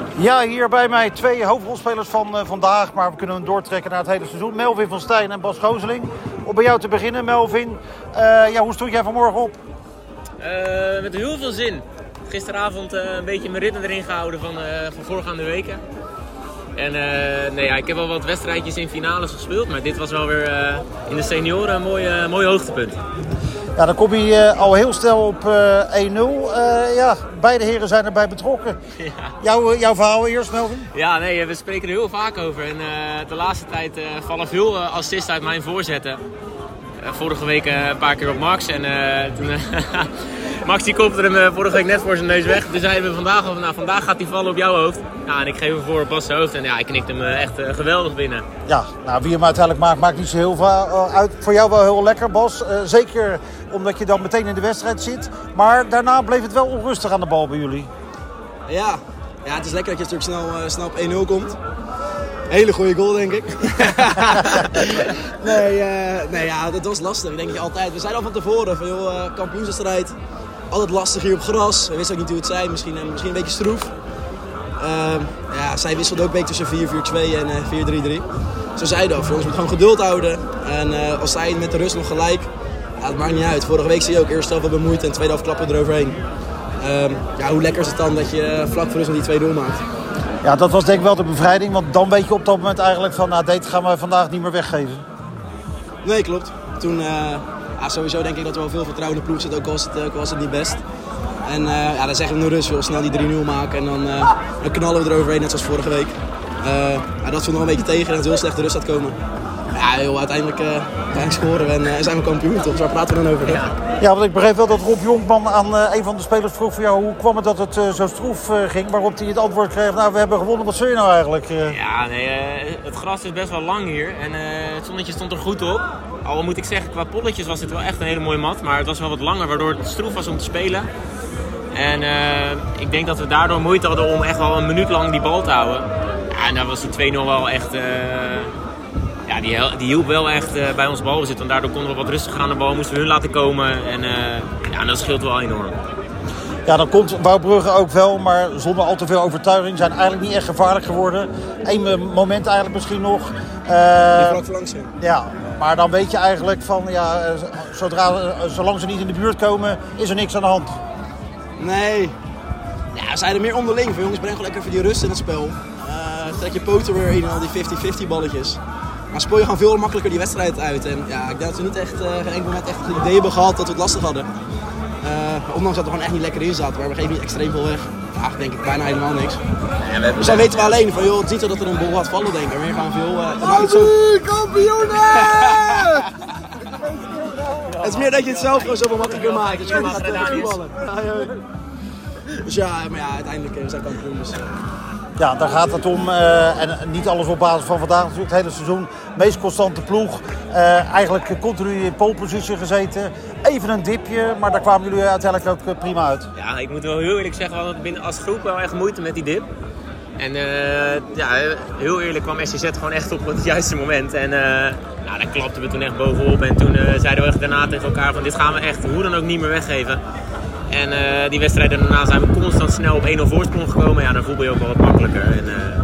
Ja, hier bij mij 2 hoofdrolspelers van vandaag, maar we kunnen hem doortrekken naar het hele seizoen. Melvin van Stijn en Bas Gooseling. Om bij jou te beginnen, Melvin. Hoe stond jij vanmorgen op? Met heel veel zin. Gisteravond een beetje mijn ritme erin gehouden van voorgaande weken. En ik heb wel wat wedstrijdjes in finales gespeeld, maar dit was wel weer in de senioren een mooi hoogtepunt. Ja, dan kom je al heel snel op 1-0. Beide heren zijn erbij betrokken. Ja. Jouw verhaal eerst, Melvin? Ja, nee, we spreken er heel vaak over. En de laatste tijd vallen veel assists uit mijn voorzetten. Vorige week een paar keer op Max. En toen Max die kopte hem vorige week net voor zijn neus weg. Toen zeiden we vandaag al, vandaag gaat hij vallen op jouw hoofd. Ja, en ik geef hem voor op Bas' hoofd. En ja, ik knikte hem echt geweldig binnen. Ja, wie hem uiteindelijk maakt niet zo heel veel uit. Voor jou wel heel lekker, Bas. Zeker omdat je dan meteen in de wedstrijd zit. Maar daarna bleef het wel onrustig aan de bal bij jullie. Ja, het is lekker dat je natuurlijk snel op 1-0 komt. Hele goede goal, denk ik. Dat was lastig, denk ik altijd. We zeiden al van tevoren van kampioenswedstrijd. Altijd lastig hier op gras. We wisten ook niet hoe het zijn, misschien een beetje stroef. Zij wisselde ook een beetje tussen 4-4-2 en 4-3-3. Ze zeiden al, voor ons moet gewoon geduld houden. En als zij met de rust nog gelijk, het maakt niet uit. Vorige week zie je ook, eerste helft wel bemoeid en tweede helft klappen we eroverheen. Hoe lekker is het dan dat je vlak voor rust nog die 2-0 maakt? Ja, dat was denk ik wel de bevrijding, want dan weet je op dat moment eigenlijk van, dit gaan we vandaag niet meer weggeven. Nee, klopt. Toen, sowieso denk ik dat er wel veel vertrouwen in de ploeg zit, ook was het niet best. En dan zeggen we nu rust, we snel die 3-0 maken en dan knallen we eroverheen, net zoals vorige week. Dat viel nog een beetje tegen en het heel slecht de rust gaat komen. Uiteindelijk scoren we en zijn we kampioen, toch? Dus waar praten we dan over? Ja, want ik begreep wel dat Rob Jonkman aan een van de spelers vroeg voor jou, hoe kwam het dat het zo stroef ging? Waarop hij het antwoord kreeg, we hebben gewonnen, wat zul je nou eigenlijk? Het gras is best wel lang hier en het zonnetje stond er goed op. Al moet ik zeggen, qua polletjes was het wel echt een hele mooie mat, maar het was wel wat langer, waardoor het stroef was om te spelen. En ik denk dat we daardoor moeite hadden om echt wel een minuut lang die bal te houden. Ja, en daar was die 2-0 wel echt... Die hielp wel echt bij ons balbezit. Want daardoor konden we wat rustiger aan de bal, moesten we hun laten komen. En dat scheelt wel enorm. Ja, dan komt Wouwbrugge ook wel, maar zonder al te veel overtuiging. Zijn eigenlijk niet echt gevaarlijk geworden. Eén moment eigenlijk misschien nog. Vlak langs. Ja, maar dan weet je eigenlijk van, zolang ze niet in de buurt komen, is er niks aan de hand. Nee. Ja, we zeiden meer onderling. Van jongens, breng gewoon lekker even die rust in het spel. Trek je poten weer in al die 50-50 balletjes. Maar speel je gewoon veel makkelijker die wedstrijd uit. En ik denk dat we niet echt geen enkel moment echt het idee hebben gehad dat we het lastig hadden. Ondanks dat we gewoon echt niet lekker in zaten, maar we geven niet extreem veel weg. Ja, denk ik bijna helemaal niks. Dus dan weten we alleen van, het is niet zo dat er een bal gaat vallen, denk ik. Maar gewoon veel... kampioenen! Het is meer dat je het zelf gewoon zoveel makkelijker maakt. Dat je gewoon gaat voetballen. Dus uiteindelijk zijn we kampioen. Dus. Ja, daar gaat het om. En niet alles op basis van vandaag, natuurlijk het hele seizoen. Meest constante ploeg. Eigenlijk continu in pole position gezeten. Even een dipje, maar daar kwamen jullie uiteindelijk ook prima uit. Ja, ik moet wel heel eerlijk zeggen, we hadden als groep wel echt moeite met die dip. En heel eerlijk kwam SCZ gewoon echt op het juiste moment. En daar klapten we toen echt bovenop. En toen zeiden we echt daarna tegen elkaar van, dit gaan we echt hoe dan ook niet meer weggeven. En die wedstrijden daarna zijn we constant snel op 1-0 voorsprong gekomen. Ja, dan voel je ook wel wat makkelijker. En,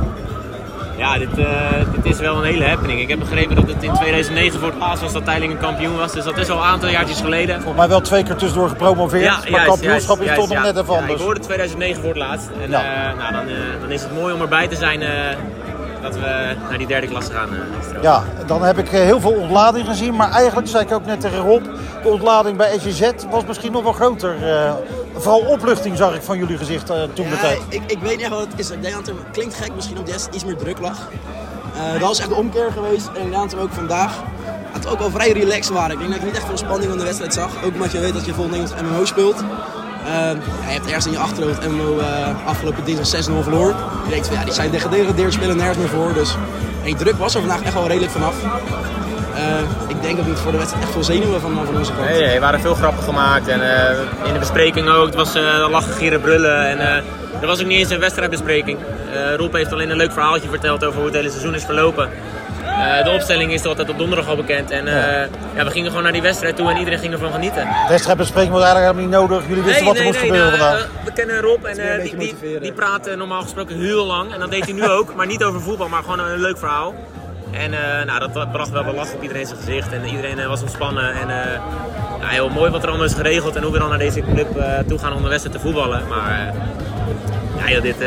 dit is wel een hele happening. Ik heb begrepen dat het in 2009 voor het laatst was dat Teylingen kampioen was. Dus dat is al een aantal jaartjes geleden. Volgens mij wel 2 keer tussendoor gepromoveerd. Maar kampioenschap is toch nog net even anders. Ik hoorde 2009 voor het laatst. En dan is het mooi om erbij te zijn dat we naar die derde klasse gaan. Ja, dan heb ik heel veel ontlading gezien. Maar eigenlijk, zei ik ook net tegen Rob, de ontlading bij SCZ was misschien nog wel groter. Vooral opluchting zag ik van jullie gezicht toen de tijd. Ik weet niet echt wat het is. Ik denk dat het klinkt gek misschien omdat er iets meer druk lag. Dat was echt de omkeer geweest. En inderdaad ook vandaag. Dat we ook wel vrij relaxed waren. Ik denk dat ik niet echt veel spanning aan de wedstrijd zag. Ook omdat je weet dat je volgende MMO speelt. Je hebt ergens in je achterhoofd MMO afgelopen dinsdag 6-0 verloren. Je denkt van die zijn gedegradeerd, spelen nergens meer voor. Dus die druk was er vandaag echt wel redelijk vanaf. Ik denk dat we voor de wedstrijd echt veel zenuwen van onze kant. Nee, er waren veel grappen gemaakt en in de bespreking ook. Het was lachen, gieren, brullen en er was ook niet eens een wedstrijdbespreking. Rob heeft alleen een leuk verhaaltje verteld over hoe het hele seizoen is verlopen. De opstelling is altijd op donderdag al bekend. En we gingen gewoon naar die wedstrijd toe en iedereen ging ervan genieten. Wedstrijdbespreking was eigenlijk helemaal niet nodig. Jullie wisten wat er moest gebeuren vandaag. We kennen Rob en die praat normaal gesproken heel lang. En dat deed hij nu ook, maar niet over voetbal, maar gewoon een leuk verhaal. En dat bracht wel wat lach op iedereen zijn gezicht en iedereen was ontspannen. En heel mooi wat er allemaal is geregeld en hoe we dan naar deze club toe gaan om de wedstrijd te voetballen. Maar dit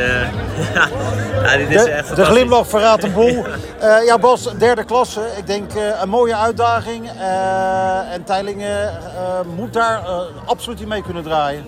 is echt de glimlach verraadt een boel. Ja Bas, derde klasse. Ik denk een mooie uitdaging. En Teylingen moet daar absoluut in mee kunnen draaien.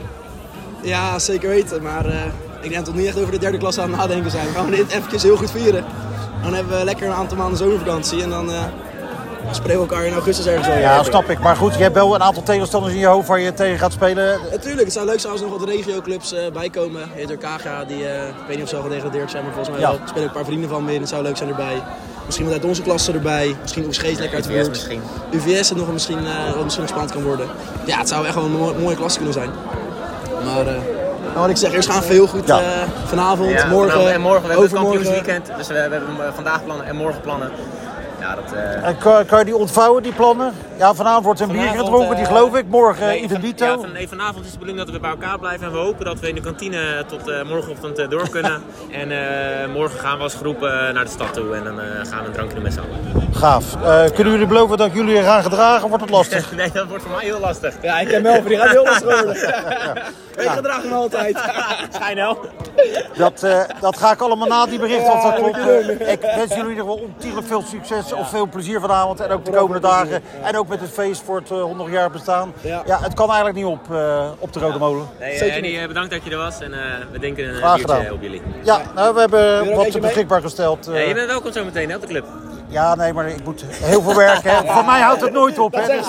Ja, zeker weten. Maar ik denk dat we niet echt over de derde klasse aan het nadenken zijn. We gaan dit eventjes heel goed vieren. Dan hebben we lekker een aantal maanden zomervakantie en dan spreken we elkaar in augustus ergens over. Ja, snap ik. Maar goed, je hebt wel een aantal tegenstanders in je hoofd waar je tegen gaat spelen. Natuurlijk, het zou leuk zijn als er nog wat regioclubs bijkomen. Heet Kaga, die ik weet niet of ze al gedegradeerd zijn, maar volgens mij wel. Er spelen ook een paar vrienden van me in, het zou leuk zijn erbij. Misschien wat uit onze klasse erbij, misschien USG lekker uit de buurt. Misschien. UVS het nog misschien nog spannend kan worden. Ja, het zou echt wel een mooie klasse kunnen zijn. Maar wat ik zeg, eerst gaan we heel goed vanavond, morgen, en morgen. We hebben het overmorgen. kampioensweekend, dus we hebben vandaag plannen en morgen plannen. Ja, En kan je die ontvouwen, die plannen? Ja, vanavond wordt een bier gedronken, die geloof ik. Morgen idem dito. Ja, vanavond is de bedoeling dat we bij elkaar blijven. En we hopen dat we in de kantine tot morgenochtend door kunnen. En morgen gaan we als groep naar de stad toe. En dan gaan we een drankje doen met z'n allen. Gaaf. Kunnen jullie beloven dat jullie je gaan gedragen? Wordt het lastig? Nee, dat wordt voor mij heel lastig. Ja, ik ken Melvin, die gaat heel lastig worden. Ik gedraag hem altijd. Schijnel. Dat ga ik allemaal na die berichten. Of dat klopt. Ik wens jullie er wel ontiegelijk veel succes of veel plezier vanavond. En ook de komende dagen. En ook met het feest voor het 100 jaar bestaan. Ja, het kan eigenlijk niet op de Rode Molen. Nee, bedankt dat je er was. En we denken een biertje op jullie. Ja, nou, we hebben wat beschikbaar gesteld. Je bent welkom zo meteen op de club. Ja, nee, maar ik moet heel veel werken. Voor mij houdt het nooit op. Hè. Dus,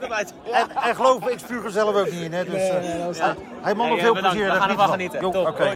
en geloof me, ik spuug er zelf ook niet in. Hè. Dus, hey man, veel plezier. We gaan ervan genieten. Oké.